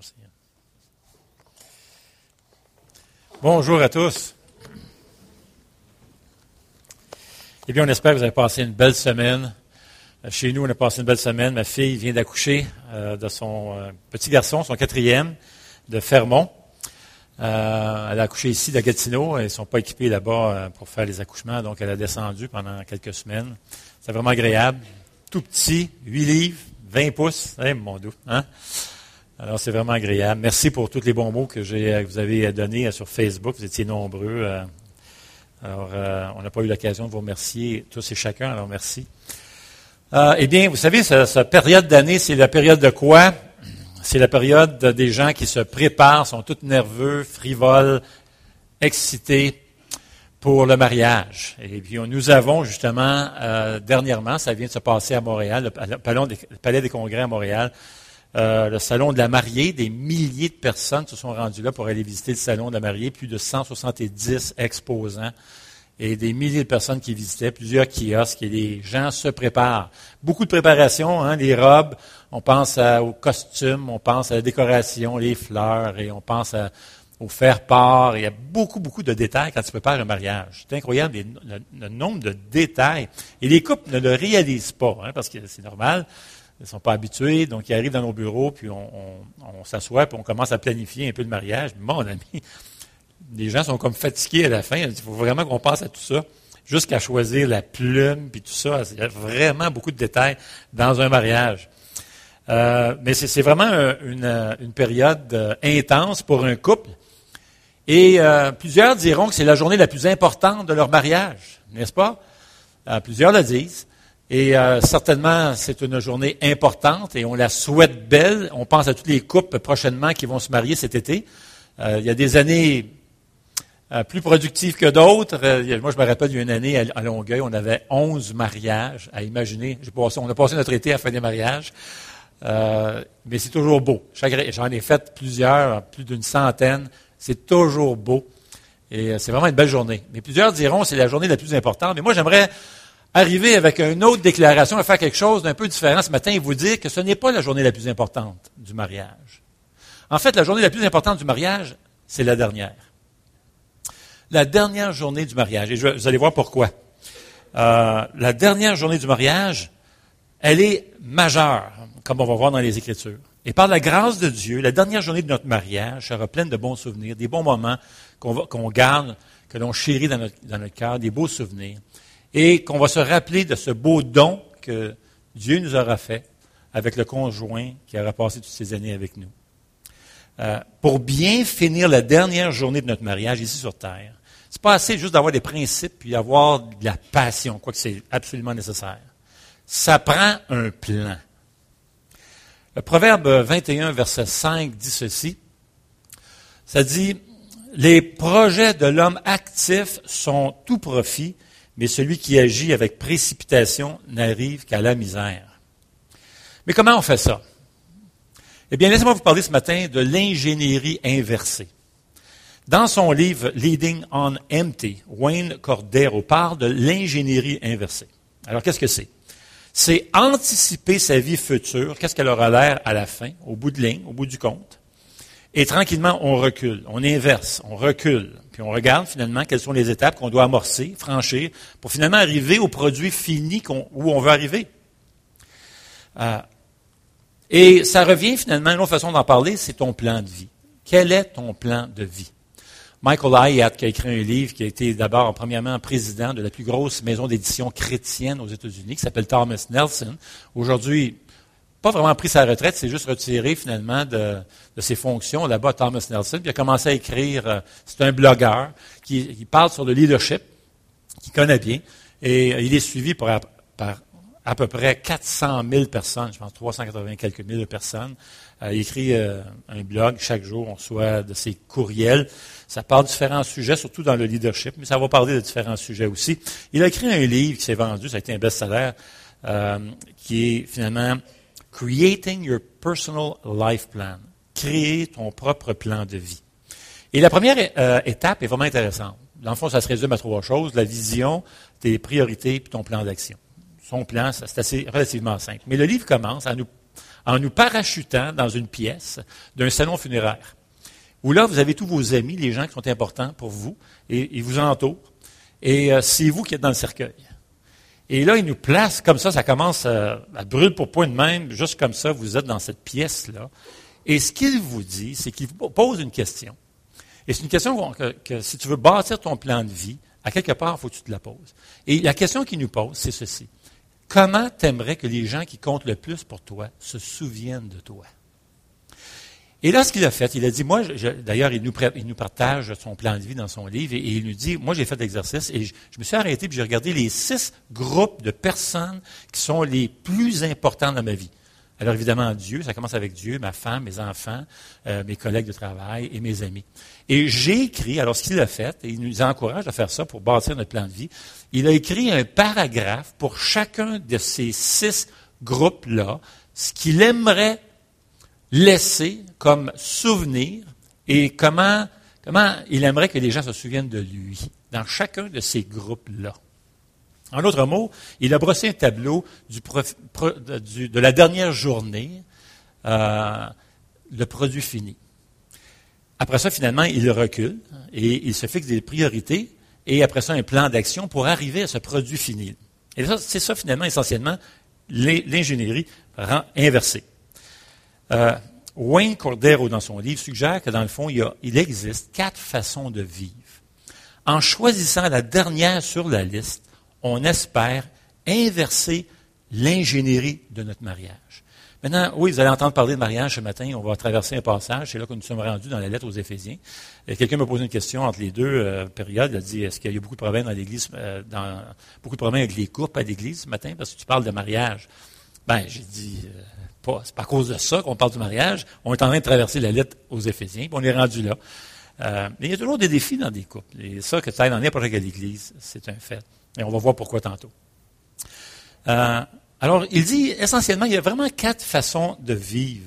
Merci. Bonjour à tous. Eh bien, on espère que vous avez passé une belle semaine. Chez nous, on a passé une belle semaine. Ma fille vient d'accoucher de son petit garçon, son 4e, de Fermont. Elle a accouché ici, de Gatineau. Ils ne sont pas équipés là-bas pour faire les accouchements, donc elle a descendu pendant quelques semaines. C'est vraiment agréable. Tout petit, 8 livres, 20 pouces. Mon doux, hein? Alors, c'est vraiment agréable. Merci pour tous les bons mots que vous avez donnés sur Facebook. Vous étiez nombreux. Alors, on n'a pas eu l'occasion de vous remercier tous et chacun. Alors, merci. Eh bien, vous savez, cette période d'année, c'est la période de quoi? C'est la période des gens qui se préparent, sont tous nerveux, frivoles, excités pour le mariage. Et puis, nous avons justement, dernièrement, ça vient de se passer à Montréal, le Palais des Congrès à Montréal, le salon de la mariée. Des milliers de personnes se sont rendues là pour aller visiter le salon de la mariée, plus de 170 exposants et des milliers de personnes qui visitaient, plusieurs kiosques, et les gens se préparent. Beaucoup de préparation, hein, les robes, on pense aux costumes, on pense à la décoration, les fleurs, et on pense au faire-part. Il y a beaucoup, beaucoup de détails quand tu prépares un mariage. C'est incroyable le nombre de détails. Et les couples ne le réalisent pas, hein, parce que c'est normal. Ils ne sont pas habitués, donc ils arrivent dans nos bureaux, puis on s'assoit, puis on commence à planifier un peu le mariage. Mon ami, les gens sont comme fatigués à la fin. Il faut vraiment qu'on pense à tout ça, jusqu'à choisir la plume, puis tout ça. Il y a vraiment beaucoup de détails dans un mariage. Mais c'est vraiment une période intense pour un couple. Et plusieurs diront que c'est la journée la plus importante de leur mariage, n'est-ce pas? Plusieurs le disent. Et certainement, c'est une journée importante et on la souhaite belle. On pense à tous les couples prochainement qui vont se marier cet été. Il y a des années plus productives que d'autres. Moi, je me rappelle, il y a une année à Longueuil, on avait 11 mariages à imaginer. On a passé notre été à faire des mariages. Mais c'est toujours beau. J'en ai fait plusieurs, plus d'une centaine. C'est toujours beau. Et c'est vraiment une belle journée. Mais plusieurs diront que c'est la journée la plus importante. Mais moi, j'aimerais arriver avec une autre déclaration et faire quelque chose d'un peu différent ce matin et vous dire que ce n'est pas la journée la plus importante du mariage. En fait, la journée la plus importante du mariage, c'est la dernière. La dernière journée du mariage. Et vous allez voir pourquoi. La dernière journée du mariage, elle est majeure, comme on va voir dans les Écritures. Et par la grâce de Dieu, la dernière journée de notre mariage sera pleine de bons souvenirs, des bons moments qu'on garde, que l'on chérit dans notre cœur, des beaux souvenirs. Et qu'on va se rappeler de ce beau don que Dieu nous aura fait avec le conjoint qui aura passé toutes ces années avec nous. Pour bien finir la dernière journée de notre mariage ici sur Terre, c'est pas assez juste d'avoir des principes puis d'avoir de la passion, quoique c'est absolument nécessaire. Ça prend un plan. Le Proverbe 21, verset 5 dit ceci. Ça dit, « Les projets de l'homme actif sont tout profit, mais celui qui agit avec précipitation n'arrive qu'à la misère. » Mais comment on fait ça? Eh bien, laissez-moi vous parler ce matin de l'ingénierie inversée. Dans son livre « Leading on Empty », Wayne Cordeiro parle de l'ingénierie inversée. Alors, qu'est-ce que c'est? C'est anticiper sa vie future, qu'est-ce qu'elle aura l'air à la fin, au bout de ligne, au bout du compte. Et tranquillement, on recule, on inverse, on recule. Puis on regarde finalement quelles sont les étapes qu'on doit amorcer, franchir, pour finalement arriver au produit fini où on veut arriver. Et ça revient finalement, une autre façon d'en parler, c'est ton plan de vie. Quel est ton plan de vie? Michael Hyatt, qui a écrit un livre, qui a été d'abord, premièrement, président de la plus grosse maison d'édition chrétienne aux États-Unis, qui s'appelle Thomas Nelson. Aujourd'hui, pas vraiment pris sa retraite, s'est juste retiré finalement de ses fonctions là-bas, Thomas Nelson, puis il a commencé à écrire, c'est un blogueur qui parle sur le leadership, qu'il connaît bien, et il est suivi par à peu près 400 000 personnes, je pense 380 quelques mille personnes. Il écrit un blog chaque jour, on reçoit de ses courriels. Ça parle de différents sujets, surtout dans le leadership, mais ça va parler de différents sujets aussi. Il a écrit un livre qui s'est vendu, ça a été un best-seller, qui est finalement Creating Your Personal Life Plan. Créer ton propre plan de vie. Et la première étape est vraiment intéressante. Dans le fond, ça se résume à 3 choses. La vision, tes priorités, puis ton plan d'action. Son plan, c'est assez relativement simple. Mais le livre commence à nous en nous parachutant dans une pièce d'un salon funéraire, où là, vous avez tous vos amis, les gens qui sont importants pour vous, et ils vous entourent, et c'est vous qui êtes dans le cercueil. Et là, il nous place comme ça commence à brûler pour point de même, juste comme ça, vous êtes dans cette pièce-là. Et ce qu'il vous dit, c'est qu'il vous pose une question. Et c'est une question que si tu veux bâtir ton plan de vie, à quelque part, il faut que tu te la poses. Et la question qu'il nous pose, c'est ceci. Comment t'aimerais que les gens qui comptent le plus pour toi se souviennent de toi? Et là, ce qu'il a fait, il a dit, d'ailleurs, il nous partage son plan de vie dans son livre, et il nous dit, moi, j'ai fait l'exercice, et je me suis arrêté, puis j'ai regardé les 6 groupes de personnes qui sont les plus importants dans ma vie. Alors, évidemment, Dieu, ça commence avec Dieu, ma femme, mes enfants, mes collègues de travail et mes amis. Et j'ai écrit, alors ce qu'il a fait, et il nous encourage à faire ça pour bâtir notre plan de vie, il a écrit un paragraphe pour chacun de ces 6 groupes-là, ce qu'il aimerait laisser comme souvenir et comment il aimerait que les gens se souviennent de lui dans chacun de ces groupes-là. En d'autres mots, il a brossé un tableau de la dernière journée, le produit fini. Après ça, finalement, il recule et il se fixe des priorités et après ça, un plan d'action pour arriver à ce produit fini. Et ça, c'est ça, finalement, essentiellement, l'ingénierie inversée. Wayne Cordeiro, dans son livre, suggère que, dans le fond, il existe 4 façons de vivre. En choisissant la dernière sur la liste, on espère inverser l'ingénierie de notre mariage. Maintenant, oui, vous allez entendre parler de mariage ce matin. On va traverser un passage. C'est là que nous sommes rendus dans la lettre aux Éphésiens. Quelqu'un m'a posé une question entre les deux périodes. Il a dit, est-ce qu'il y a beaucoup de problèmes dans l'Église, beaucoup de problèmes avec les couples à l'Église ce matin, parce que tu parles de mariage? Ben, j'ai dit, c'est pas à cause de ça qu'on parle du mariage. On est en train de traverser la lettre aux Éphésiens, puis on est rendu là. Mais il y a toujours des défis dans des couples. Et ça, que ça aille dans n'importe quelle Église, c'est un fait. Et on va voir pourquoi tantôt. Alors, il dit, essentiellement, il y a vraiment 4 façons de vivre.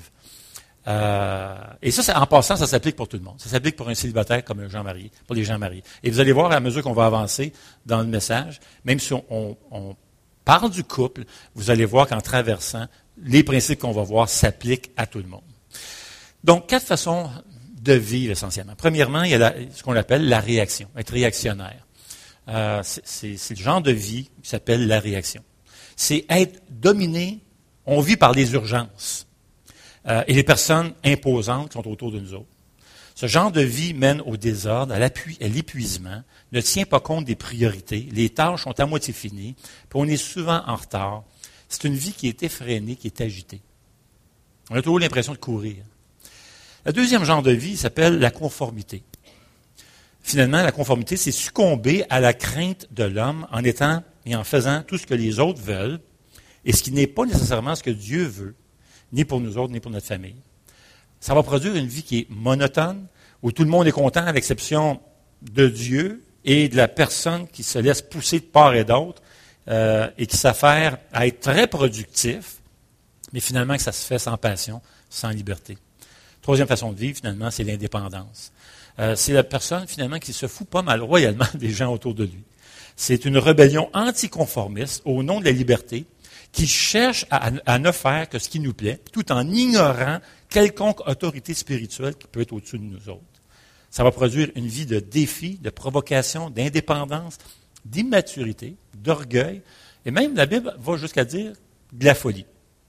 Et ça, en passant, ça s'applique pour tout le monde. Ça s'applique pour un célibataire comme un gens marié, pour les gens mariés. Et vous allez voir, à mesure qu'on va avancer dans le message, même si on parle du couple, vous allez voir qu'en traversant, les principes qu'on va voir s'appliquent à tout le monde. Donc, 4 façons de vivre, essentiellement. Premièrement, il y a ce qu'on appelle la réaction, être réactionnaire. C'est le genre de vie qui s'appelle la réaction. C'est être dominé, on vit par les urgences et les personnes imposantes qui sont autour de nous autres. Ce genre de vie mène au désordre, à l'épuisement, ne tient pas compte des priorités, les tâches sont à moitié finies, puis on est souvent en retard. C'est une vie qui est effrénée, qui est agitée. On a toujours l'impression de courir. Le deuxième genre de vie s'appelle la conformité. Finalement, la conformité, c'est succomber à la crainte de l'homme en étant et en faisant tout ce que les autres veulent, et ce qui n'est pas nécessairement ce que Dieu veut, ni pour nous autres, ni pour notre famille. Ça va produire une vie qui est monotone, où tout le monde est content, à l'exception de Dieu et de la personne qui se laisse pousser de part et d'autre, et qui s'affaire à être très productif, mais finalement que ça se fait sans passion, sans liberté. Troisième façon de vivre, finalement, c'est l'indépendance. C'est la personne, finalement, qui se fout pas mal royalement des gens autour de lui. C'est une rébellion anticonformiste au nom de la liberté qui cherche à ne faire que ce qui nous plaît, tout en ignorant quelconque autorité spirituelle qui peut être au-dessus de nous autres. Ça va produire une vie de défi, de provocation, d'indépendance, d'immaturité, d'orgueil, et même la Bible va jusqu'à dire de la folie.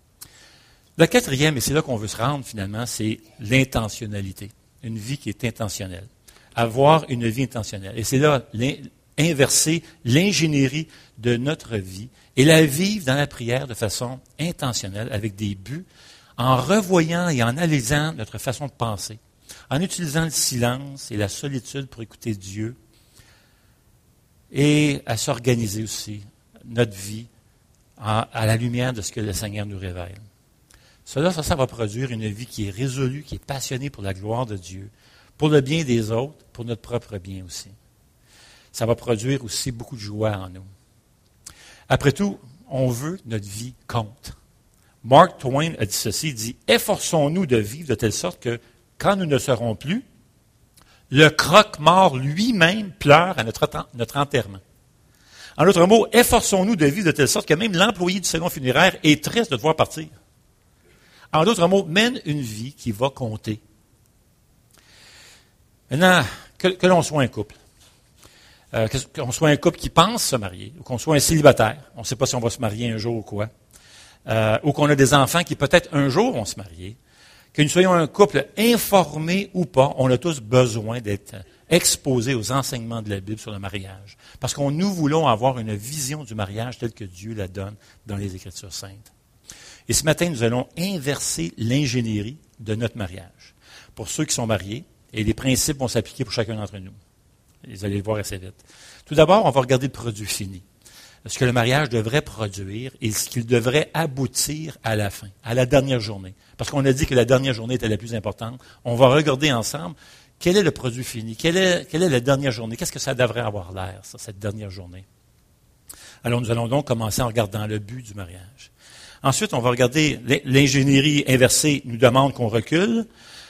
Le quatrième, et c'est là qu'on veut se rendre finalement, c'est l'intentionnalité. Une vie qui est intentionnelle. Avoir une vie intentionnelle. Et c'est là inverser l'ingénierie de notre vie et la vivre dans la prière de façon intentionnelle, avec des buts, en revoyant et en analysant notre façon de penser, en utilisant le silence et la solitude pour écouter Dieu, et à s'organiser aussi notre vie à la lumière de ce que le Seigneur nous révèle. Ça va produire une vie qui est résolue, qui est passionnée pour la gloire de Dieu, pour le bien des autres, pour notre propre bien aussi. Ça va produire aussi beaucoup de joie en nous. Après tout, on veut que notre vie compte. Mark Twain a dit ceci, il dit « Efforçons-nous de vivre de telle sorte que, quand nous ne serons plus, le croque-mort lui-même pleure à notre enterrement. » En d'autres mots, efforçons-nous de vivre de telle sorte que même l'employé du salon funéraire est triste de devoir partir. En d'autres mots, mène une vie qui va compter. Maintenant, que l'on soit un couple, qu'on soit un couple qui pense se marier, ou qu'on soit un célibataire, on ne sait pas si on va se marier un jour ou quoi, ou qu'on a des enfants qui peut-être un jour vont se marier, que nous soyons un couple informé ou pas, on a tous besoin d'être exposés aux enseignements de la Bible sur le mariage. Parce que nous voulons avoir une vision du mariage telle que Dieu la donne dans les Écritures saintes. Et ce matin, nous allons inverser l'ingénierie de notre mariage. Pour ceux qui sont mariés, et les principes vont s'appliquer pour chacun d'entre nous. Vous allez le voir assez vite. Tout d'abord, on va regarder le produit fini. Ce que le mariage devrait produire et ce qu'il devrait aboutir à la fin, à la dernière journée. Parce qu'on a dit que la dernière journée était la plus importante. On va regarder ensemble quel est le produit fini, quelle est la dernière journée, qu'est-ce que ça devrait avoir l'air, ça, cette dernière journée. Alors, nous allons donc commencer en regardant le but du mariage. Ensuite, on va regarder l'ingénierie inversée nous demande qu'on recule.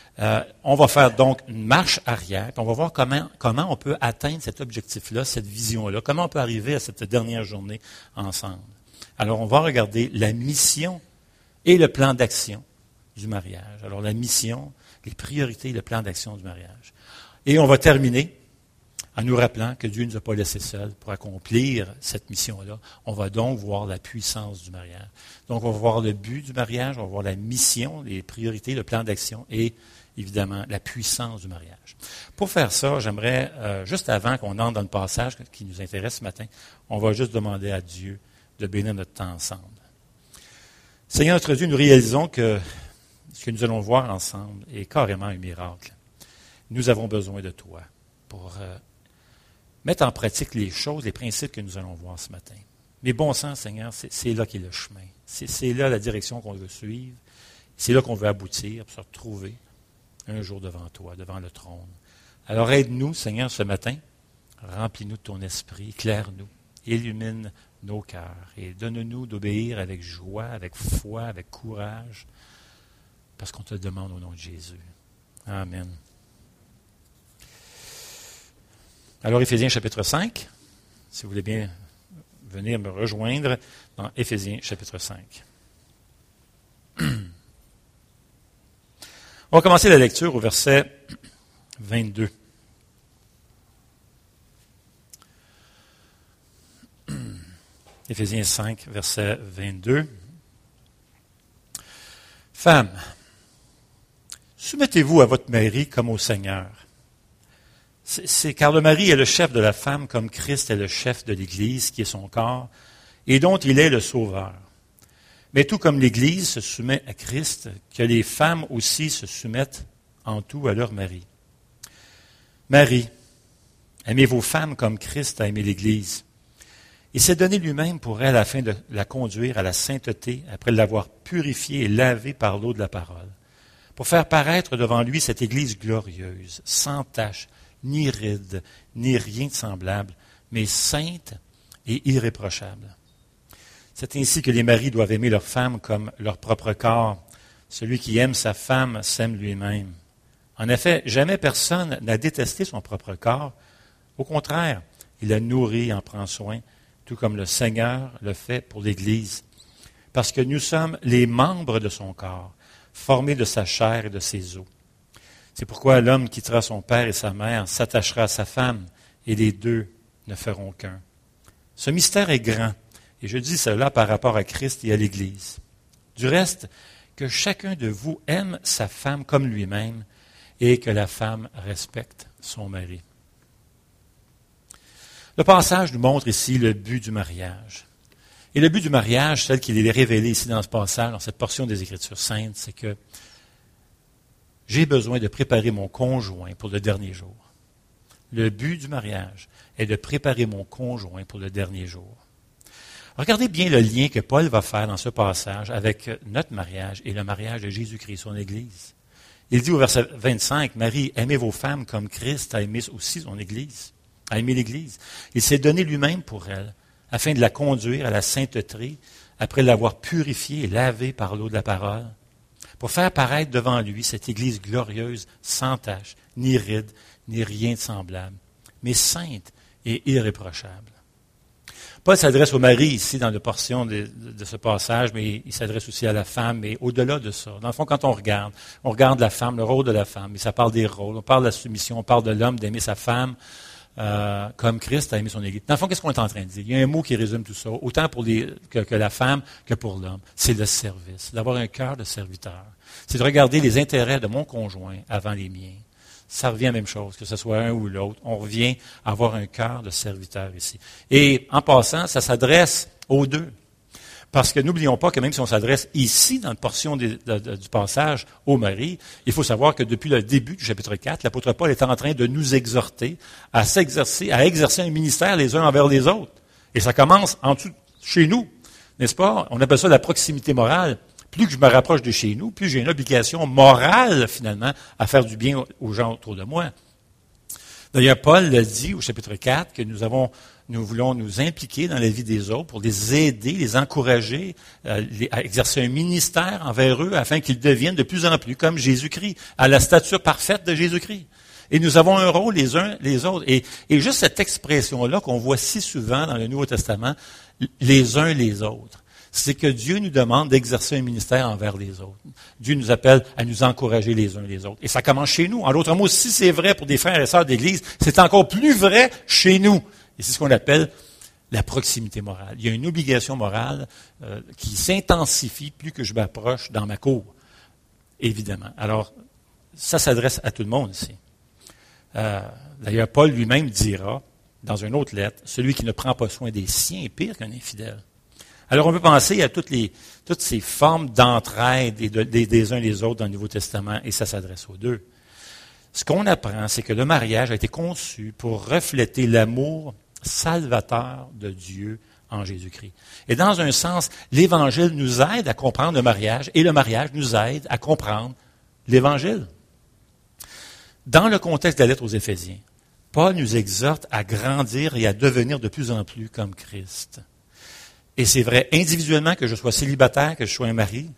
On va faire donc une marche arrière, puis on va voir comment on peut atteindre cet objectif-là, cette vision-là, comment on peut arriver à cette dernière journée ensemble. Alors, on va regarder la mission et le plan d'action du mariage. Alors, la mission, les priorités, le plan d'action du mariage. Et on va terminer en nous rappelant que Dieu ne nous a pas laissés seuls pour accomplir cette mission-là. On va donc voir la puissance du mariage. Donc, on va voir le but du mariage, on va voir la mission, les priorités, le plan d'action et, évidemment, la puissance du mariage. Pour faire ça, j'aimerais, juste avant qu'on entre dans le passage qui nous intéresse ce matin, on va juste demander à Dieu de bénir notre temps ensemble. Seigneur notre Dieu, nous réalisons que ce que nous allons voir ensemble est carrément un miracle. Nous avons besoin de toi pour mettre en pratique les choses, les principes que nous allons voir ce matin. Mais bon sens, Seigneur, c'est là qu'est le chemin. C'est là la direction qu'on veut suivre. C'est là qu'on veut aboutir pour se retrouver un jour devant toi, devant le trône. Alors aide-nous, Seigneur, ce matin. Remplis-nous de ton esprit, éclaire-nous, illumine nos cœurs et donne-nous d'obéir avec joie, avec foi, avec courage, parce qu'on te le demande au nom de Jésus. Amen. Alors, Éphésiens chapitre 5, si vous voulez bien venir me rejoindre dans Éphésiens chapitre 5. On va commencer la lecture au verset 22. Éphésiens 5, verset 22. Femmes, soumettez-vous à votre mari comme au Seigneur. Car le mari est le chef de la femme comme Christ est le chef de l'Église, qui est son corps, et dont il est le sauveur. Mais tout comme l'Église se soumet à Christ, que les femmes aussi se soumettent en tout à leur mari. Marie, aimez vos femmes comme Christ a aimé l'Église. Il s'est donné lui-même pour elle afin de la conduire à la sainteté après l'avoir purifiée et lavée par l'eau de la parole, pour faire paraître devant lui cette Église glorieuse, sans tache, ni ride, ni rien de semblable, mais sainte et irréprochable. C'est ainsi que les maris doivent aimer leurs femmes comme leur propre corps. Celui qui aime sa femme s'aime lui-même. En effet, jamais personne n'a détesté son propre corps. Au contraire, il la nourrit et en prend soin, tout comme le Seigneur le fait pour l'Église. Parce que nous sommes les membres de son corps, formés de sa chair et de ses os. C'est pourquoi l'homme quittera son père et sa mère, s'attachera à sa femme, et les deux ne feront qu'un. Ce mystère est grand, et je dis cela par rapport à Christ et à l'Église. Du reste, que chacun de vous aime sa femme comme lui-même, et que la femme respecte son mari. Le passage nous montre ici le but du mariage. Et le but du mariage, tel qu'il est révélé ici dans ce passage, dans cette portion des Écritures saintes, c'est que j'ai besoin de préparer mon conjoint pour le dernier jour. Le but du mariage est de préparer mon conjoint pour le dernier jour. Regardez bien le lien que Paul va faire dans ce passage avec notre mariage et le mariage de Jésus-Christ, son Église. Il dit au verset 25, « Marie, aimez vos femmes comme Christ a aimé aussi son Église, a aimé l'Église. Il s'est donné lui-même pour elle, afin de la conduire à la sainteté, après l'avoir purifiée et lavée par l'eau de la parole, pour faire paraître devant lui cette Église glorieuse, sans tache, ni ride, ni rien de semblable, mais sainte et irréprochable. » Paul s'adresse au mari ici dans la portion de ce passage, mais il s'adresse aussi à la femme, mais au-delà de ça. Dans le fond, quand on regarde la femme, le rôle de la femme, et ça parle des rôles, on parle de la soumission, on parle de l'homme d'aimer sa femme comme Christ a aimé son Église. Dans le fond, qu'est-ce qu'on est en train de dire? Il y a un mot qui résume tout ça, autant pour que la femme que pour l'homme. C'est le service, d'avoir un cœur de serviteur. C'est de regarder les intérêts de mon conjoint avant les miens. Ça revient à la même chose, que ce soit un ou l'autre. On revient à avoir un cœur de serviteur ici. Et en passant, ça s'adresse aux deux. Parce que n'oublions pas que même si on s'adresse ici, dans une portion du passage au mari, il faut savoir que depuis le début du chapitre 4, l'apôtre Paul est en train de nous exhorter à exercer un ministère les uns envers les autres. Et ça commence en dessous, chez nous, n'est-ce pas? On appelle ça la proximité morale. Plus que je me rapproche de chez nous, plus j'ai une obligation morale, finalement, à faire du bien aux gens autour de moi. D'ailleurs, Paul l'a dit au chapitre 4 que nous voulons nous impliquer dans la vie des autres pour les aider, les encourager à exercer un ministère envers eux afin qu'ils deviennent de plus en plus comme Jésus-Christ, à la stature parfaite de Jésus-Christ. Et nous avons un rôle les uns les autres. Et juste cette expression-là qu'on voit si souvent dans le Nouveau Testament, les uns les autres. C'est que Dieu nous demande d'exercer un ministère envers les autres. Dieu nous appelle à nous encourager les uns les autres. Et ça commence chez nous. En d'autres mots, si c'est vrai pour des frères et sœurs d'Église, c'est encore plus vrai chez nous. Et c'est ce qu'on appelle la proximité morale. Il y a une obligation morale qui s'intensifie plus que je m'approche dans ma cour, évidemment. Alors, ça s'adresse à tout le monde ici. D'ailleurs, Paul lui-même dira, dans une autre lettre, celui qui ne prend pas soin des siens est pire qu'un infidèle. Alors, on peut penser à toutes ces formes d'entraide des uns les autres dans le Nouveau Testament, et ça s'adresse aux deux. Ce qu'on apprend, c'est que le mariage a été conçu pour refléter l'amour salvateur de Dieu en Jésus-Christ. Et dans un sens, l'Évangile nous aide à comprendre le mariage, et le mariage nous aide à comprendre l'Évangile. Dans le contexte de la lettre aux Éphésiens, Paul nous exhorte à grandir et à devenir de plus en plus comme Christ. Et c'est vrai individuellement que je sois célibataire, que je sois un mari.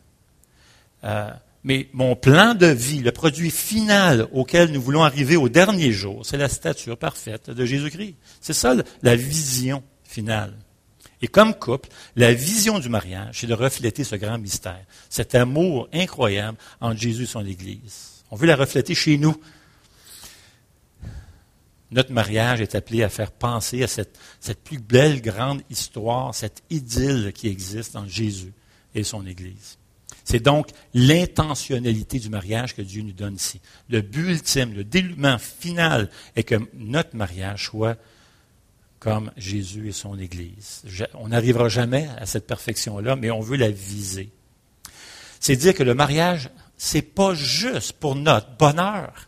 Mais mon plan de vie, le produit final auquel nous voulons arriver au dernier jour, c'est la stature parfaite de Jésus-Christ. C'est ça la vision finale. Et comme couple, la vision du mariage, c'est de refléter ce grand mystère, cet amour incroyable entre Jésus et son Église. On veut la refléter chez nous. Notre mariage est appelé à faire penser à cette plus belle grande histoire, cette idylle qui existe entre Jésus et son Église. C'est donc l'intentionnalité du mariage que Dieu nous donne ici. Le but ultime, le dénouement final est que notre mariage soit comme Jésus et son Église. On n'arrivera jamais à cette perfection-là, mais on veut la viser. C'est dire que le mariage, c'est pas juste pour notre bonheur.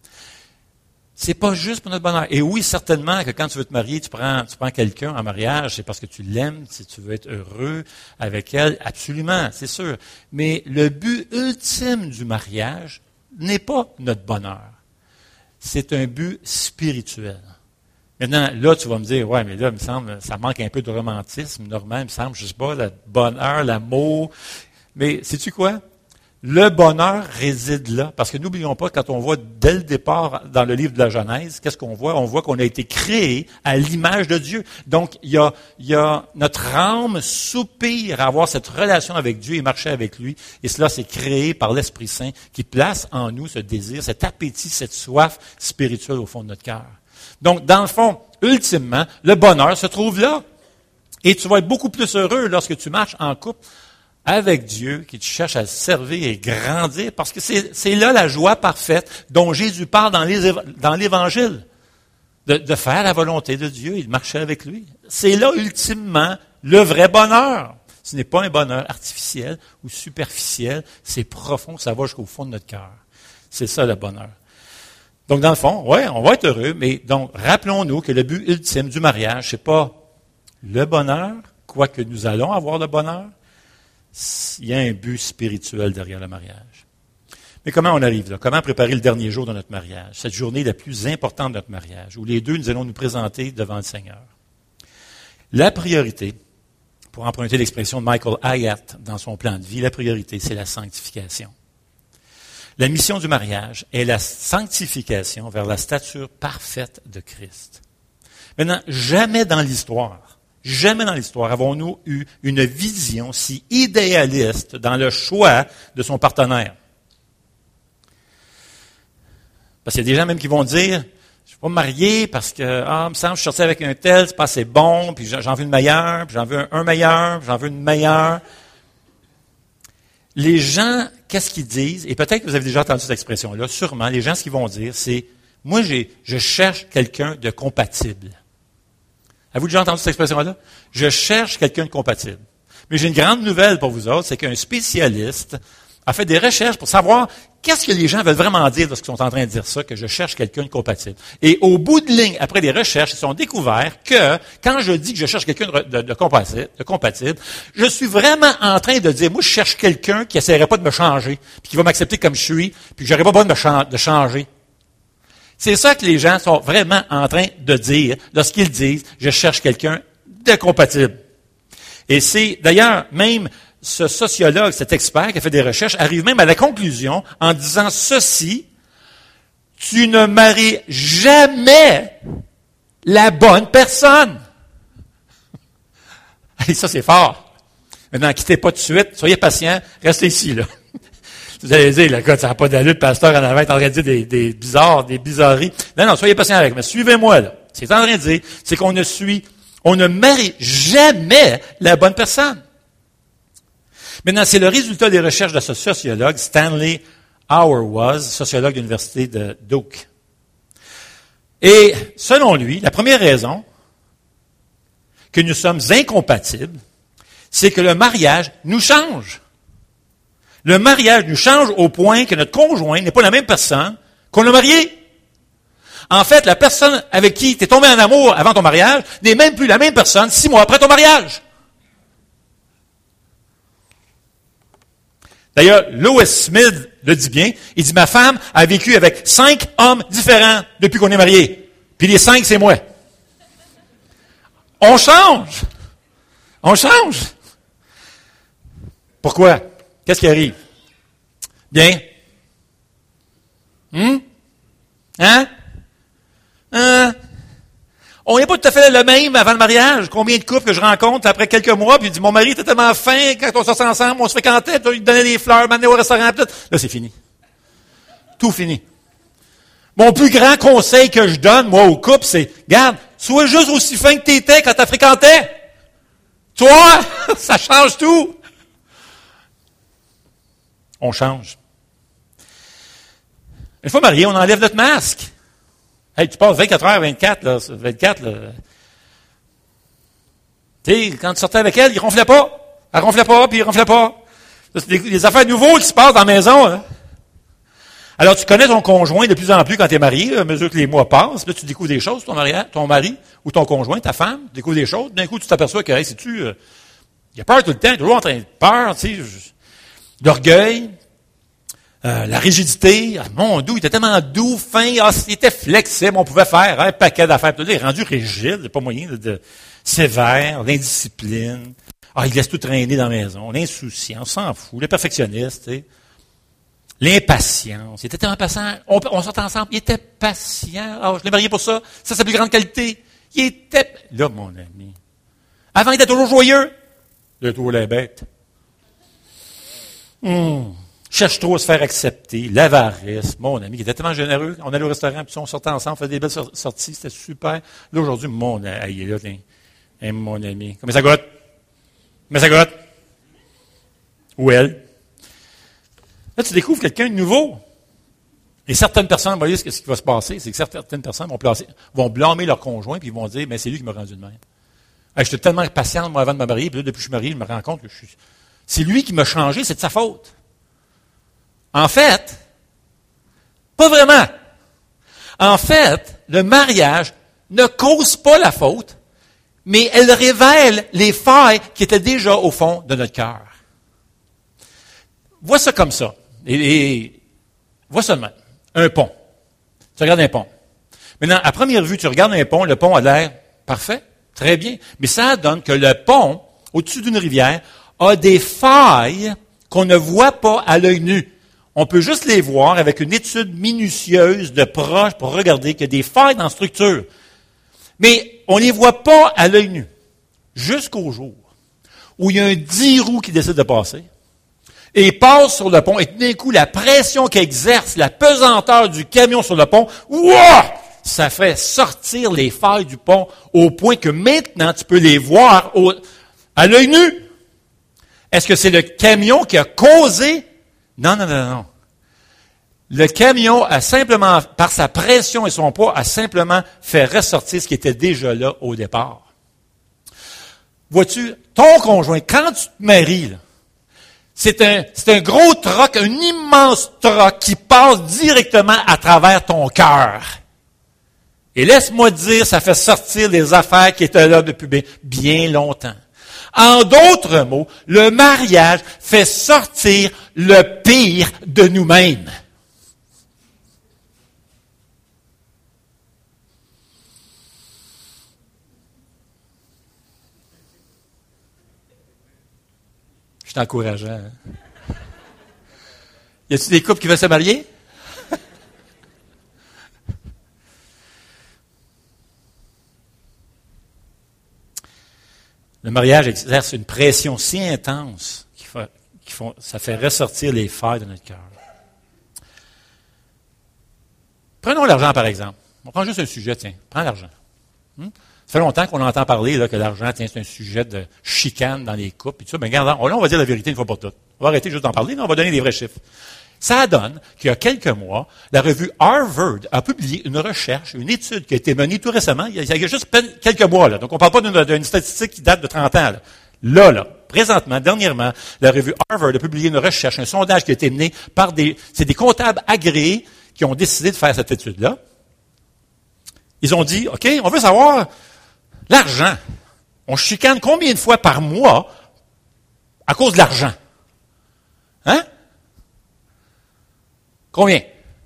C'est pas juste pour notre bonheur. Et oui, certainement que quand tu veux te marier, tu prends quelqu'un en mariage, c'est parce que tu l'aimes, si tu veux être heureux avec elle. Absolument, c'est sûr. Mais le but ultime du mariage n'est pas notre bonheur. C'est un but spirituel. Maintenant, là, tu vas me dire, ouais, mais là, il me semble, ça manque un peu de romantisme, normal, il me semble, je sais pas, le bonheur, l'amour. Mais sais-tu quoi? Le bonheur réside là, parce que n'oublions pas, quand on voit dès le départ dans le livre de la Genèse, qu'est-ce qu'on voit? On voit qu'on a été créé à l'image de Dieu. Donc, il y a notre âme soupire à avoir cette relation avec Dieu et marcher avec lui. Et cela, c'est créé par l'Esprit Saint qui place en nous ce désir, cet appétit, cette soif spirituelle au fond de notre cœur. Donc, dans le fond, ultimement, le bonheur se trouve là. Et tu vas être beaucoup plus heureux lorsque tu marches en couple avec Dieu, qui te cherche à servir et grandir, parce que c'est là la joie parfaite dont Jésus parle dans l'Évangile, de faire la volonté de Dieu et de marcher avec lui. C'est là, ultimement, le vrai bonheur. Ce n'est pas un bonheur artificiel ou superficiel, c'est profond, ça va jusqu'au fond de notre cœur. C'est ça le bonheur. Donc, dans le fond, ouais, on va être heureux, mais donc, rappelons-nous que le but ultime du mariage, c'est pas le bonheur, quoique nous allons avoir le bonheur. Il y a un but spirituel derrière le mariage. Mais comment on arrive là? Comment préparer le dernier jour de notre mariage? Cette journée la plus importante de notre mariage, où les deux, nous allons nous présenter devant le Seigneur. La priorité, pour emprunter l'expression de Michael Hyatt dans son plan de vie, la priorité, c'est la sanctification. La mission du mariage est la sanctification vers la stature parfaite de Christ. Maintenant, jamais dans l'histoire, Jamais dans l'histoire avons-nous eu une vision si idéaliste dans le choix de son partenaire. Parce qu'il y a des gens même qui vont dire, je ne vais pas me marier parce que, il me semble que je suis sorti avec un tel, c'est pas assez bon, puis j'en veux une meilleure, puis j'en veux un meilleur, puis j'en veux une meilleure. Les gens, qu'est-ce qu'ils disent? Et peut-être que vous avez déjà entendu cette expression-là, sûrement. Les gens, ce qu'ils vont dire, c'est, moi, je cherche quelqu'un de compatible. Avez-vous déjà entendu cette expression-là? Je cherche quelqu'un de compatible. Mais j'ai une grande nouvelle pour vous autres, c'est qu'un spécialiste a fait des recherches pour savoir qu'est-ce que les gens veulent vraiment dire lorsqu'ils sont en train de dire ça, que je cherche quelqu'un de compatible. Et au bout de ligne, après des recherches, ils ont découvert que quand je dis que je cherche quelqu'un de compatible, je suis vraiment en train de dire, moi, je cherche quelqu'un qui essaierait pas de me changer, puis qui va m'accepter comme je suis, puis que j'aurais pas besoin de changer. C'est ça que les gens sont vraiment en train de dire lorsqu'ils disent, je cherche quelqu'un de compatible. Et c'est d'ailleurs même ce sociologue, cet expert qui a fait des recherches, arrive même à la conclusion en disant ceci, tu ne maries jamais la bonne personne. Et ça, c'est fort. Maintenant, quittez pas tout de suite, soyez patient, restez ici, là. Vous allez dire, le gars, ça n'a pas d'allure, le pasteur en avant est en train de dire des bizarreries. Non, soyez patient avec moi. Suivez-moi, là. Ce qu'il est en train de dire, c'est qu'on ne marie jamais la bonne personne. Maintenant, c'est le résultat des recherches de ce sociologue, Stanley Hauerwas, sociologue de l'Université de Duke. Et selon lui, la première raison que nous sommes incompatibles, c'est que le mariage nous change. Le mariage nous change au point que notre conjoint n'est pas la même personne qu'on l'a marié. En fait, la personne avec qui tu es tombé en amour avant ton mariage n'est même plus la même personne 6 mois après ton mariage. D'ailleurs, Lois Smith le dit bien. Il dit, ma femme a vécu avec 5 hommes différents depuis qu'on est mariés. Puis les 5, c'est moi. On change. On change. Pourquoi? Qu'est-ce qui arrive? Bien. On n'est pas tout à fait le même avant le mariage. Combien de couples que je rencontre après quelques mois, puis il dit, mon mari était tellement fin, quand on sortait ensemble, on se fréquentait, puis il donnait des fleurs, m'amenait au restaurant, puis tout. Là, c'est fini. Tout fini. Mon plus grand conseil que je donne, moi, aux couples, c'est, garde, sois juste aussi fin que t'étais quand t'as fréquenté. Toi, ça change tout. On change. Une fois marié, on enlève notre masque. Hey, tu passes 24 heures, 24, là. Tu sais, quand tu sortais avec elle, il ronflait pas. Elle ronflait pas, puis il ronflait pas. C'est des affaires nouvelles qui se passent dans la maison, hein. Alors, tu connais ton conjoint de plus en plus quand tu es marié, à mesure que les mois passent. Là, tu découvres des choses, ton mari, ou ton conjoint, ta femme, tu découvres des choses. D'un coup, tu t'aperçois que, hey, il a peur tout le temps, toujours en train de peur, tu sais, l'orgueil, la rigidité. Mon Dieu, il était tellement doux, fin, il était flexible, on pouvait faire un paquet d'affaires. Là, il est rendu rigide, il n'y a pas moyen de sévère, l'indiscipline. Il laisse tout traîner dans la maison, l'insouciance, on s'en fout, le perfectionniste, tu sais. L'impatience. Il était tellement patient. On sortait ensemble. Il était patient. Je l'ai marié pour ça. Ça, c'est la plus grande qualité. Il était... Là, mon ami. Avant, il était toujours joyeux. Il était toujours la bête. Cherche trop à se faire accepter. L'avarice. Mon ami, il était tellement généreux. On allait au restaurant, puis on sortait ensemble, on faisait des belles sorties. C'était super. Là, aujourd'hui, il est là, mon ami. Comment ça goûte? Comment ça goûte? Ou elle? Là, tu découvres quelqu'un de nouveau. Et certaines personnes, vous voyez ce qui va se passer, c'est que certaines personnes vont blâmer leur conjoint, puis ils vont dire, mais c'est lui qui m'a rendu de même. J'étais tellement patiente, moi, avant de me marier, puis là, depuis que je suis marié, je me rends compte que c'est lui qui m'a changé, c'est de sa faute. En fait, pas vraiment. En fait, le mariage ne cause pas la faute, mais elle révèle les failles qui étaient déjà au fond de notre cœur. Vois ça comme ça. Et vois seulement un pont. Tu regardes un pont. Maintenant, à première vue, tu regardes un pont, le pont a l'air parfait, très bien. Mais ça donne que le pont, au-dessus d'une rivière, a des failles qu'on ne voit pas à l'œil nu. On peut juste les voir avec une étude minutieuse de proche pour regarder qu'il y a des failles dans la structure. Mais on ne les voit pas à l'œil nu. jusqu'au jour où il y a un 10 roues qui décide de passer, et il passe sur le pont, et tout d'un coup, la pression qu'exerce, la pesanteur du camion sur le pont, ouah! Ça fait sortir les failles du pont au point que maintenant, tu peux les voir à l'œil nu. Est-ce que c'est le camion qui a causé? Non, non, non, non. Le camion a simplement, par sa pression et son poids, a simplement fait ressortir ce qui était déjà là au départ. Vois-tu, ton conjoint, quand tu te maries, là, c'est un gros troc, un immense troc qui passe directement à travers ton cœur. Et laisse-moi te dire, ça fait sortir les affaires qui étaient là depuis bien longtemps. En d'autres mots, le mariage fait sortir le pire de nous-mêmes. C'est encourageant. Hein? Y a-t-il des couples qui veulent se marier? Le mariage exerce une pression si intense ça fait ressortir les failles de notre cœur. Prenons l'argent, par exemple. On prend juste un sujet, tiens. Prends l'argent. Ça fait longtemps qu'on entend parler là, que l'argent, tiens, c'est un sujet de chicane dans les couples. Et tout ça. Ben, regarde, là, on va dire la vérité une fois pour toutes. On va arrêter juste d'en parler, mais on va donner des vrais chiffres. Ça donne qu'il y a quelques mois, la revue Harvard a publié une recherche, une étude qui a été menée tout récemment, il y a juste quelques mois. Là. Donc, on ne parle pas d'une statistique qui date de 30 ans. Là, présentement, dernièrement, la revue Harvard a publié une recherche, un sondage qui a été mené par c'est des comptables agréés qui ont décidé de faire cette étude-là. Ils ont dit, OK, on veut savoir l'argent. On chicane combien de fois par mois à cause de l'argent? Hein? Combien?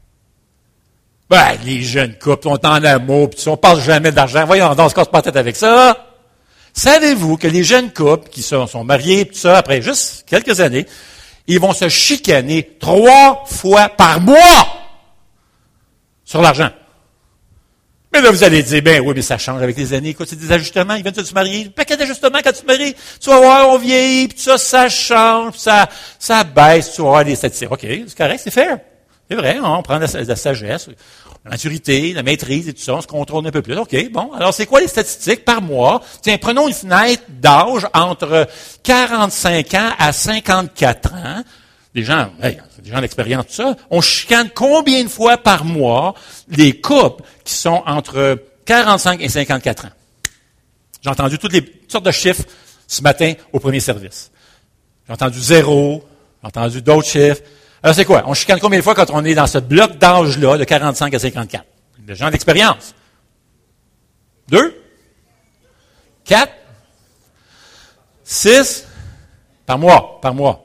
Ben, les jeunes couples sont en amour, puis on parle jamais d'argent. Voyons, on se casse pas la tête avec ça. Savez-vous que les jeunes couples qui sont mariés, tout ça, après juste quelques années, ils vont se chicaner 3 fois par mois sur l'argent. Mais là, vous allez dire, ben oui, mais ça change avec les années. Écoute, c'est des ajustements. Ils viennent de se marier. Un paquet d'ajustements quand tu te maries. Tu vas voir, on vieillit, puis ça change, puis ça baisse. Tu vas voir les statistiques. OK, c'est correct, c'est fair. C'est vrai, on prend la sagesse, la maturité, la maîtrise et tout ça, on se contrôle un peu plus. OK, bon. Alors, c'est quoi les statistiques par mois? Tiens, prenons une fenêtre d'âge entre 45 ans à 54 ans. Des gens d'expérience, tout ça. On chicane combien de fois par mois les couples qui sont entre 45 et 54 ans? J'ai entendu toutes sortes de chiffres ce matin au premier service. J'ai entendu 0, j'ai entendu d'autres chiffres. Alors, c'est quoi? On chicane combien de fois quand on est dans ce bloc d'âge-là de 45 à 54? Des gens d'expérience. 2? 4? 6? Par mois.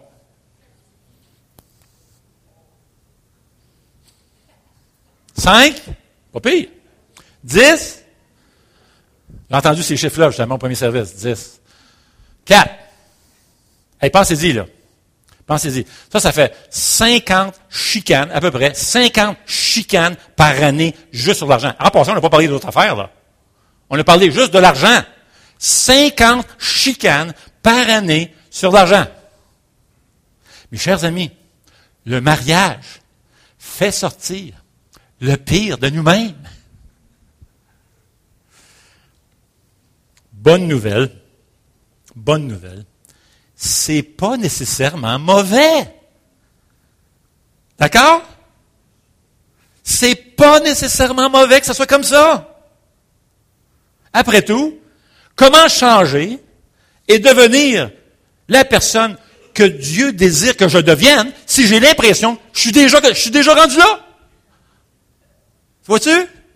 5? Pas pire. 10? J'ai entendu ces chiffres-là, justement, au premier service. 10. 4. Hey, pensez-y, là. Pensez-y. Ça fait 50 chicanes, à peu près, 50 chicanes par année, juste sur l'argent. En passant, on n'a pas parlé d'autres affaires, là. On a parlé juste de l'argent. 50 chicanes par année sur l'argent. Mes chers amis, le mariage fait sortir le pire de nous-mêmes. Bonne nouvelle, c'est pas nécessairement mauvais. D'accord? C'est pas nécessairement mauvais que ça soit comme ça. Après tout, comment changer et devenir la personne que Dieu désire que je devienne si j'ai l'impression que je suis déjà rendu là? Vois-tu?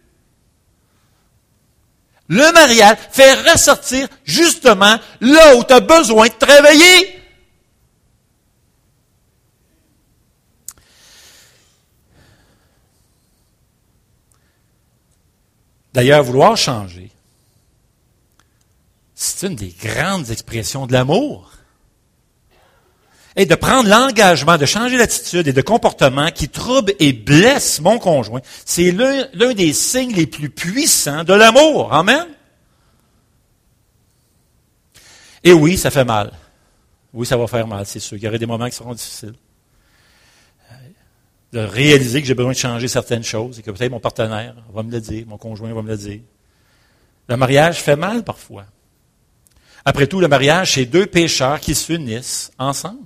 Le mariage fait ressortir justement là où tu as besoin de travailler. D'ailleurs, vouloir changer, c'est une des grandes expressions de l'amour. Et de prendre l'engagement de changer l'attitude et de comportement qui trouble et blesse mon conjoint, c'est l'un des signes les plus puissants de l'amour. Amen? Et oui, ça fait mal. Oui, ça va faire mal, c'est sûr. Il y aurait des moments qui seront difficiles. De réaliser que j'ai besoin de changer certaines choses et que peut-être mon partenaire va me le dire, mon conjoint va me le dire. Le mariage fait mal parfois. Après tout, le mariage, c'est deux pécheurs qui s'unissent ensemble.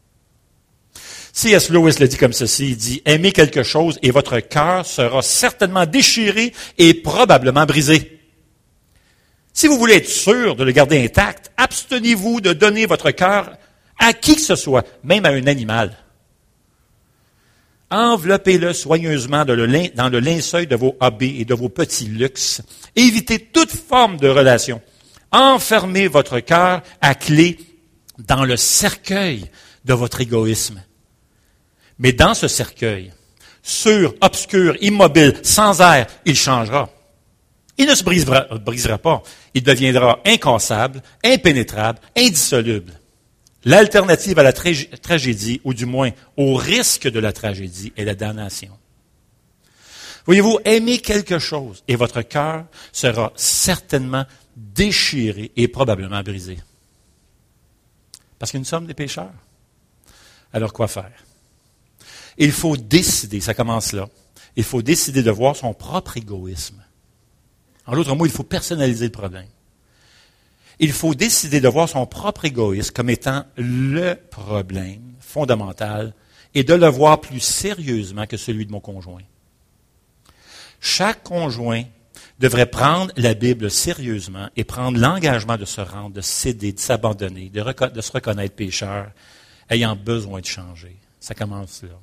C.S. Lewis le dit comme ceci, il dit « Aimez quelque chose et votre cœur sera certainement déchiré et probablement brisé. Si vous voulez être sûr de le garder intact, abstenez-vous de donner votre cœur à qui que ce soit, même à un animal. Enveloppez-le soigneusement dans le linceul de vos hobbies et de vos petits luxes. Évitez toute forme de relation. Enfermez votre cœur à clé dans le cercueil de votre égoïsme. Mais dans ce cercueil, sûr, obscur, immobile, sans air, il changera. Il ne se brisera pas. Il deviendra incassable, impénétrable, indissoluble. L'alternative à la tragédie, ou du moins au risque de la tragédie, est la damnation. Voyez-vous, aimez quelque chose et votre cœur sera certainement déchiré et probablement brisé. Parce que nous sommes des pécheurs. Alors quoi faire? Il faut décider, ça commence là, il faut décider de voir son propre égoïsme. En d'autres mots, il faut personnaliser le problème. Il faut décider de voir son propre égoïsme comme étant le problème fondamental et de le voir plus sérieusement que celui de mon conjoint. Chaque conjoint devrait prendre la Bible sérieusement et prendre l'engagement de se rendre, de céder, de s'abandonner, de se reconnaître pécheur, ayant besoin de changer. Ça commence là.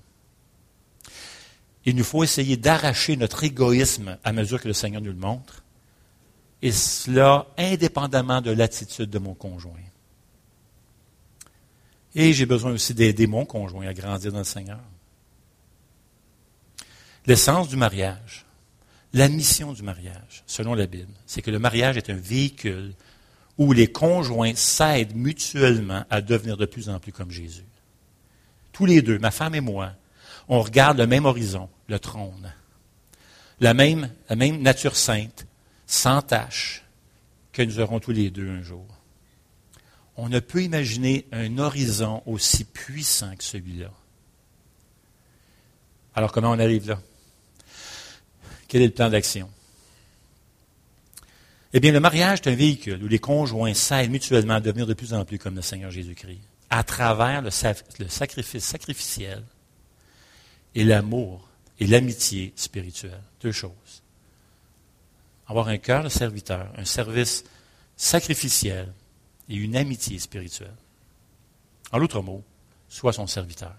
Il nous faut essayer d'arracher notre égoïsme à mesure que le Seigneur nous le montre. Et cela indépendamment de l'attitude de mon conjoint. Et j'ai besoin aussi d'aider mon conjoint à grandir dans le Seigneur. L'essence du mariage, la mission du mariage, selon la Bible, c'est que le mariage est un véhicule où les conjoints s'aident mutuellement à devenir de plus en plus comme Jésus. Tous les deux, ma femme et moi, on regarde le même horizon, le trône, la même nature sainte, sans tache, que nous aurons tous les deux un jour. On ne peut imaginer un horizon aussi puissant que celui-là. Alors, comment on arrive là? Quel est le plan d'action? Eh bien, le mariage est un véhicule où les conjoints s'aident mutuellement à devenir de plus en plus comme le Seigneur Jésus-Christ, à travers le sacrifice sacrificiel et l'amour et l'amitié spirituelle. Deux choses. Avoir un cœur de serviteur, un service sacrificiel et une amitié spirituelle. En d'autres mots, sois son serviteur.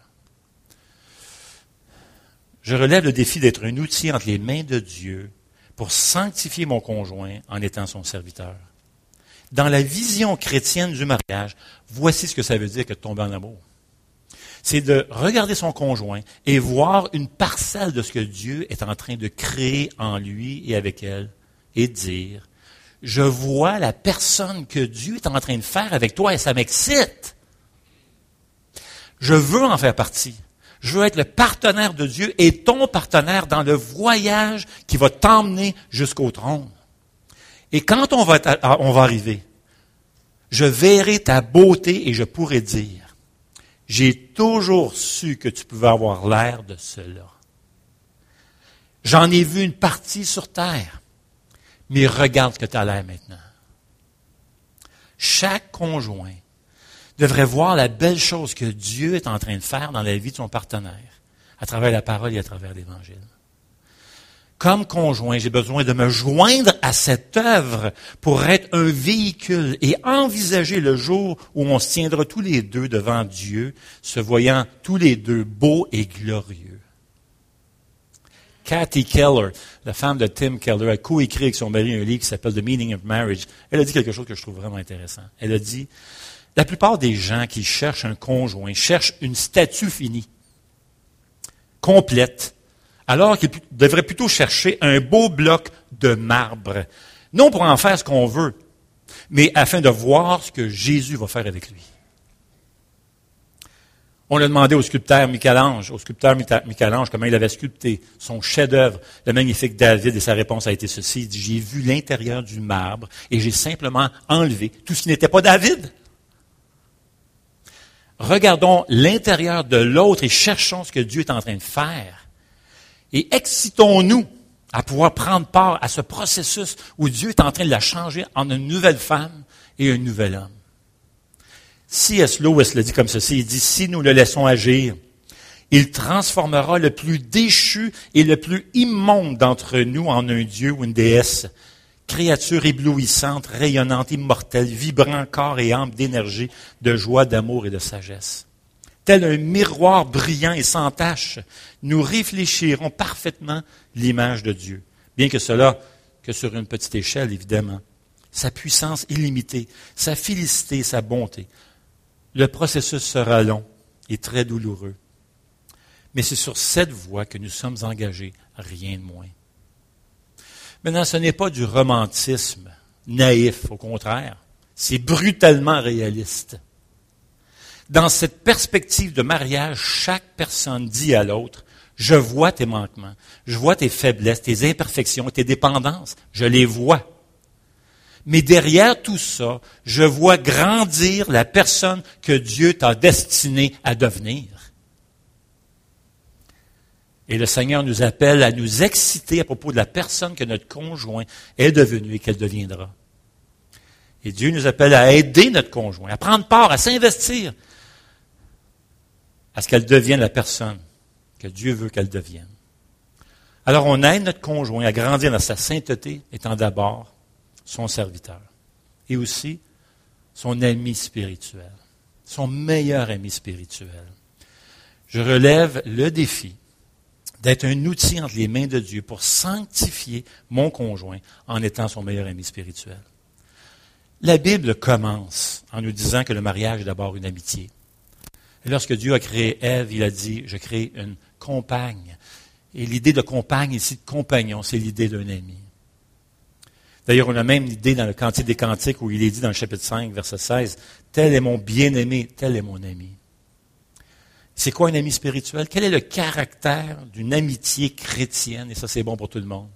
Je relève le défi d'être un outil entre les mains de Dieu pour sanctifier mon conjoint en étant son serviteur. Dans la vision chrétienne du mariage, voici ce que ça veut dire que de tomber en amour. C'est de regarder son conjoint et voir une parcelle de ce que Dieu est en train de créer en lui et avec elle. Et dire, je vois la personne que Dieu est en train de faire avec toi et ça m'excite. Je veux en faire partie. Je veux être le partenaire de Dieu et ton partenaire dans le voyage qui va t'emmener jusqu'au trône. Et quand on va arriver, je verrai ta beauté et je pourrai dire, j'ai toujours su que tu pouvais avoir l'air de cela. J'en ai vu une partie sur terre. Mais regarde ce que tu as l'air maintenant. Chaque conjoint devrait voir la belle chose que Dieu est en train de faire dans la vie de son partenaire, à travers la parole et à travers l'Évangile. Comme conjoint, j'ai besoin de me joindre à cette œuvre pour être un véhicule et envisager le jour où on se tiendra tous les deux devant Dieu, se voyant tous les deux beaux et glorieux. Kathy Keller, la femme de Tim Keller, a coécrit avec son mari un livre qui s'appelle The Meaning of Marriage. Elle a dit quelque chose que je trouve vraiment intéressant. Elle a dit, la plupart des gens qui cherchent un conjoint cherchent une statue finie, complète, alors qu'ils devraient plutôt chercher un beau bloc de marbre, non pour en faire ce qu'on veut, mais afin de voir ce que Jésus va faire avec lui. On a demandé au sculpteur Michel-Ange comment il avait sculpté son chef-d'œuvre, le magnifique David, et sa réponse a été ceci. Il dit, j'ai vu l'intérieur du marbre et j'ai simplement enlevé tout ce qui n'était pas David. Regardons l'intérieur de l'autre et cherchons ce que Dieu est en train de faire. Et excitons-nous à pouvoir prendre part à ce processus où Dieu est en train de la changer en une nouvelle femme et un nouvel homme. C.S. Lewis le dit comme ceci, il dit, si nous le laissons agir, il transformera le plus déchu et le plus immonde d'entre nous en un dieu ou une déesse, créature éblouissante, rayonnante, immortelle, vibrant corps et âme d'énergie, de joie, d'amour et de sagesse. Tel un miroir brillant et sans tache, nous réfléchirons parfaitement l'image de Dieu. Bien que cela, que sur une petite échelle, évidemment. Sa puissance illimitée, sa félicité, sa bonté. Le processus sera long et très douloureux. Mais c'est sur cette voie que nous sommes engagés, rien de moins. Maintenant, ce n'est pas du romantisme naïf, au contraire. C'est brutalement réaliste. Dans cette perspective de mariage, chaque personne dit à l'autre, je vois tes manquements, je vois tes faiblesses, tes imperfections, tes dépendances, je les vois. Mais derrière tout ça, je vois grandir la personne que Dieu t'a destinée à devenir. Et le Seigneur nous appelle à nous exciter à propos de la personne que notre conjoint est devenu et qu'elle deviendra. Et Dieu nous appelle à aider notre conjoint, à prendre part, à s'investir, à ce qu'elle devienne la personne que Dieu veut qu'elle devienne. Alors on aide notre conjoint à grandir dans sa sainteté, étant d'abord son serviteur, et aussi son ami spirituel, son meilleur ami spirituel. Je relève le défi d'être un outil entre les mains de Dieu pour sanctifier mon conjoint en étant son meilleur ami spirituel. La Bible commence en nous disant que le mariage est d'abord une amitié. Et lorsque Dieu a créé Ève, il a dit, je crée une compagne. Et l'idée de compagne ici, de compagnon, c'est l'idée d'un ami. D'ailleurs, on a même l'idée dans le Cantique des Cantiques où il est dit dans le chapitre 5, verset 16, « Tel est mon bien-aimé, tel est mon ami. » C'est quoi un ami spirituel? Quel est le caractère d'une amitié chrétienne? Et ça, c'est bon pour tout le monde.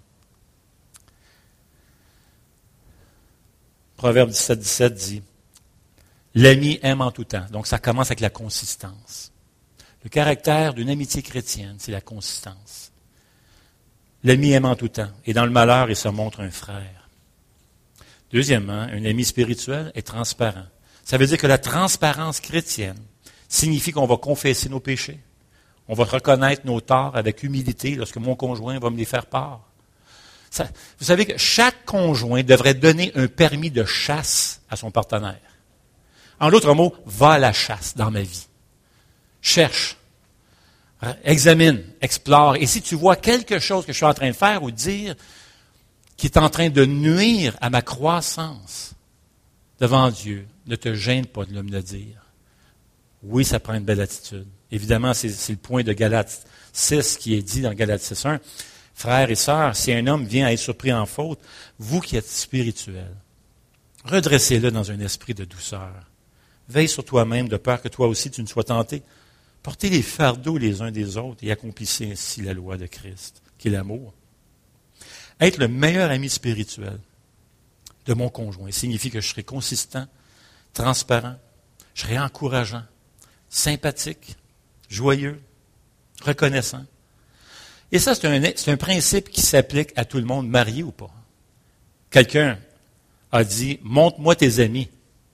Proverbe 17 dit, « L'ami aime en tout temps. » Donc, ça commence avec la consistance. Le caractère d'une amitié chrétienne, c'est la consistance. L'ami aime en tout temps. Et dans le malheur, il se montre un frère. Deuxièmement, un ami spirituel est transparent. Ça veut dire que la transparence chrétienne signifie qu'on va confesser nos péchés. On va reconnaître nos torts avec humilité lorsque mon conjoint va me les faire part. Vous savez que chaque conjoint devrait donner un permis de chasse à son partenaire. En d'autres mots, va à la chasse dans ma vie. Cherche, examine, explore. Et si tu vois quelque chose que je suis en train de faire ou de dire qui est en train de nuire à ma croissance devant Dieu, ne te gêne pas de me le dire. Oui, ça prend une belle attitude. Évidemment, c'est le point de Galates 6 qui est dit dans Galates 6.1. Frères et sœurs, si un homme vient à être surpris en faute, vous qui êtes spirituels, redressez-le dans un esprit de douceur. Veille sur toi-même de peur que toi aussi tu ne sois tenté. Portez les fardeaux les uns des autres et accomplissez ainsi la loi de Christ, qui est l'amour. Être le meilleur ami spirituel de mon conjoint signifie que je serai consistant, transparent, je serai encourageant, sympathique, joyeux, reconnaissant. Et ça, c'est un principe qui s'applique à tout le monde, marié ou pas. Quelqu'un a dit, montre-moi tes amis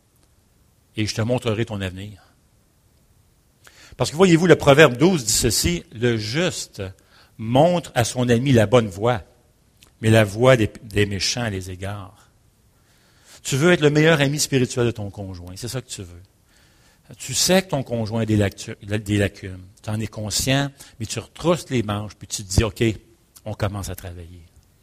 et je te montrerai ton avenir. Parce que voyez-vous, le Proverbe 12 dit ceci, le juste montre à son ami la bonne voie, mais la voie des méchants les égare. Tu veux être le meilleur ami spirituel de ton conjoint, c'est ça que tu veux. Tu sais que ton conjoint a des lacunes. Tu en es conscient, mais tu retrousses les manches, puis tu te dis, OK, on commence à travailler.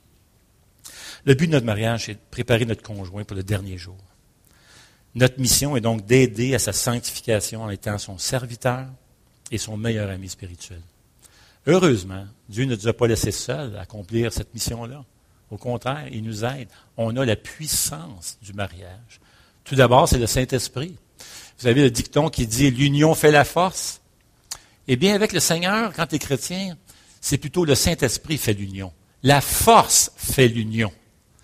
Le but de notre mariage, c'est de préparer notre conjoint pour le dernier jour. Notre mission est donc d'aider à sa sanctification en étant son serviteur et son meilleur ami spirituel. Heureusement, Dieu ne nous a pas laissés seuls à accomplir cette mission-là. Au contraire, il nous aide. On a la puissance du mariage. Tout d'abord, c'est le Saint-Esprit. Vous avez le dicton qui dit « l'union fait la force ». Eh bien, avec le Seigneur, quand tu es chrétien, c'est plutôt le Saint-Esprit fait l'union. La force fait l'union.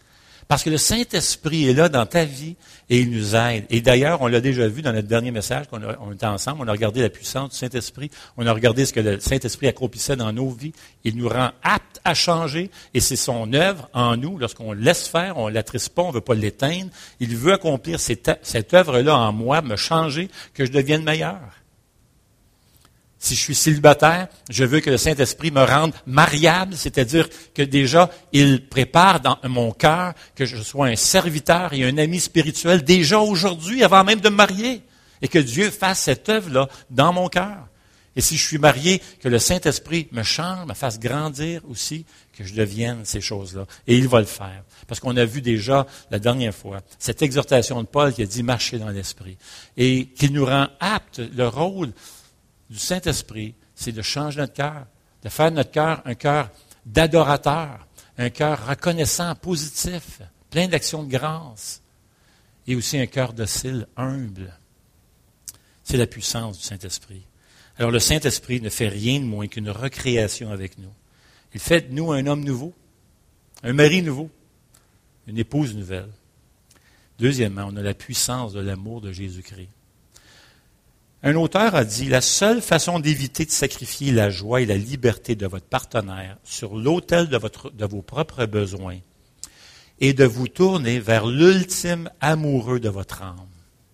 Parce que le Saint-Esprit est là dans ta vie et il nous aide. Et d'ailleurs, on l'a déjà vu dans notre dernier message, on était ensemble, on a regardé la puissance du Saint-Esprit, on a regardé ce que le Saint-Esprit accomplissait dans nos vies. Il nous rend aptes à changer et c'est son œuvre en nous. Lorsqu'on le laisse faire, on ne l'attriste pas, on ne veut pas l'éteindre. Il veut accomplir cette œuvre-là en moi, me changer, que je devienne meilleur. Si je suis célibataire, je veux que le Saint-Esprit me rende mariable, c'est-à-dire que déjà, il prépare dans mon cœur que je sois un serviteur et un ami spirituel déjà aujourd'hui, avant même de me marier, et que Dieu fasse cette œuvre-là dans mon cœur. Et si je suis marié, que le Saint-Esprit me change, me fasse grandir aussi, que je devienne ces choses-là. Et il va le faire. Parce qu'on a vu déjà, la dernière fois, cette exhortation de Paul qui a dit « marcher dans l'Esprit ». Et qu'il nous rend aptes, le rôle du Saint-Esprit, c'est de changer notre cœur, de faire de notre cœur un cœur d'adorateur, un cœur reconnaissant, positif, plein d'actions de grâce, et aussi un cœur docile, humble. C'est la puissance du Saint-Esprit. Alors le Saint-Esprit ne fait rien de moins qu'une recréation avec nous. Il fait de nous un homme nouveau, un mari nouveau, une épouse nouvelle. Deuxièmement, on a la puissance de l'amour de Jésus-Christ. Un auteur a dit, la seule façon d'éviter de sacrifier la joie et la liberté de votre partenaire sur l'autel de vos propres besoins est de vous tourner vers l'ultime amoureux de votre âme.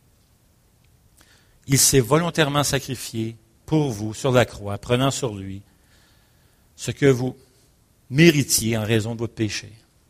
Il s'est volontairement sacrifié pour vous sur la croix, prenant sur lui ce que vous méritiez en raison de votre péché.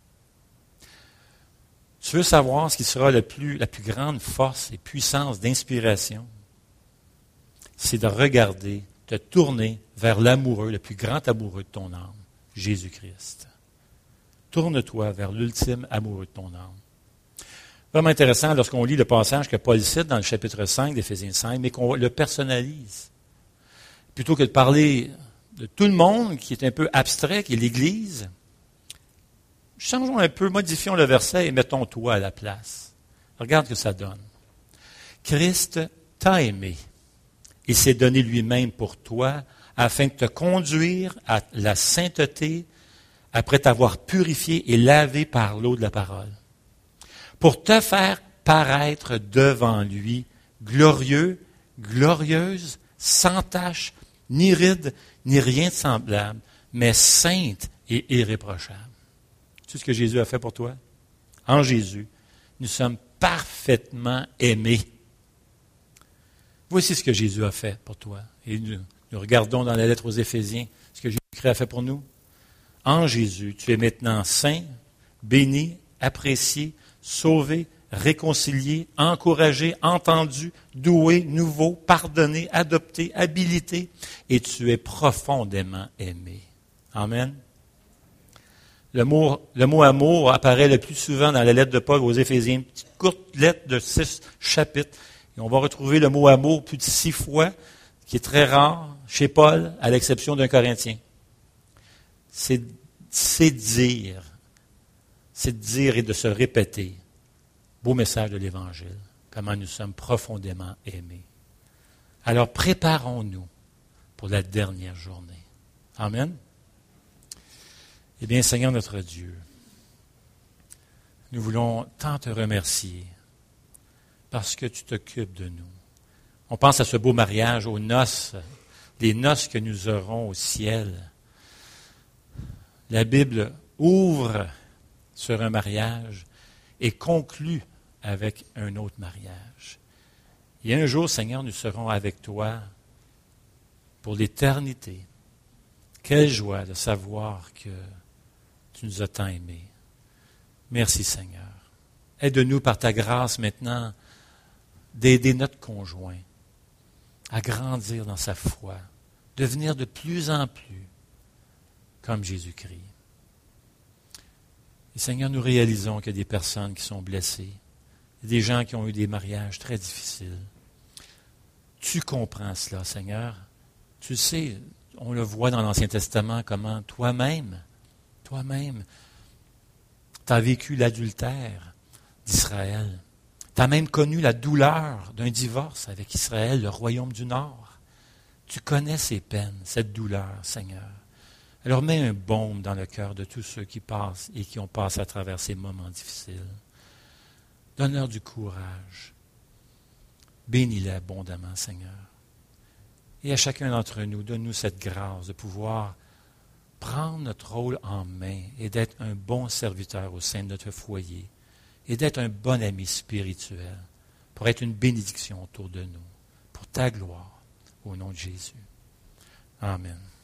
Tu veux savoir ce qui sera la plus grande force et puissance d'inspiration? C'est de regarder, de tourner vers l'amoureux, le plus grand amoureux de ton âme, Jésus-Christ. Tourne-toi vers l'ultime amoureux de ton âme. Vraiment intéressant lorsqu'on lit le passage que Paul cite dans le chapitre 5 d'Éphésiens 5, mais qu'on le personnalise. Plutôt que de parler de tout le monde qui est un peu abstrait, qui est l'Église, changeons un peu, modifions le verset et mettons toi à la place. Regarde ce que ça donne. Christ t'a aimé. Il s'est donné lui-même pour toi afin de te conduire à la sainteté après t'avoir purifié et lavé par l'eau de la parole. Pour te faire paraître devant lui glorieux, glorieuse, sans tache, ni ride, ni rien de semblable, mais sainte et irréprochable. Tu sais ce que Jésus a fait pour toi? En Jésus, nous sommes parfaitement aimés. Voici ce que Jésus a fait pour toi. Et nous regardons dans la lettre aux Éphésiens ce que Jésus-Christ a fait pour nous. En Jésus, tu es maintenant saint, béni, apprécié, sauvé, réconcilié, encouragé, entendu, doué, nouveau, pardonné, adopté, habilité, et tu es profondément aimé. Amen. Le mot amour apparaît le plus souvent dans la lettre de Paul aux Éphésiens, une petite courte lettre de 6 chapitres. Et on va retrouver le mot amour plus de 6 fois, qui est très rare chez Paul, à l'exception d'un Corinthien. C'est dire et de se répéter. Beau message de l'Évangile, comment nous sommes profondément aimés. Alors préparons-nous pour la dernière journée. Amen. Eh bien, Seigneur notre Dieu, nous voulons tant te remercier parce que tu t'occupes de nous. On pense à ce beau mariage, aux noces, les noces que nous aurons au ciel. La Bible ouvre sur un mariage et conclut avec un autre mariage. Et un jour, Seigneur, nous serons avec toi pour l'éternité. Quelle joie de savoir que tu nous as tant aimés. Merci, Seigneur. Aide-nous par ta grâce maintenant d'aider notre conjoint à grandir dans sa foi, devenir de plus en plus comme Jésus-Christ. Et Seigneur, nous réalisons qu'il y a des personnes qui sont blessées, des gens qui ont eu des mariages très difficiles. Tu comprends cela, Seigneur. Tu sais, on le voit dans l'Ancien Testament, comment toi-même, tu as vécu l'adultère d'Israël. Tu as même connu la douleur d'un divorce avec Israël, le royaume du Nord. Tu connais ces peines, cette douleur, Seigneur. Alors mets un baume dans le cœur de tous ceux qui passent et qui ont passé à travers ces moments difficiles. Donne-leur du courage. Bénis-les abondamment, Seigneur. Et à chacun d'entre nous, donne-nous cette grâce de pouvoir prendre notre rôle en main et d'être un bon serviteur au sein de notre foyer et d'être un bon ami spirituel pour être une bénédiction autour de nous, pour ta gloire, au nom de Jésus. Amen.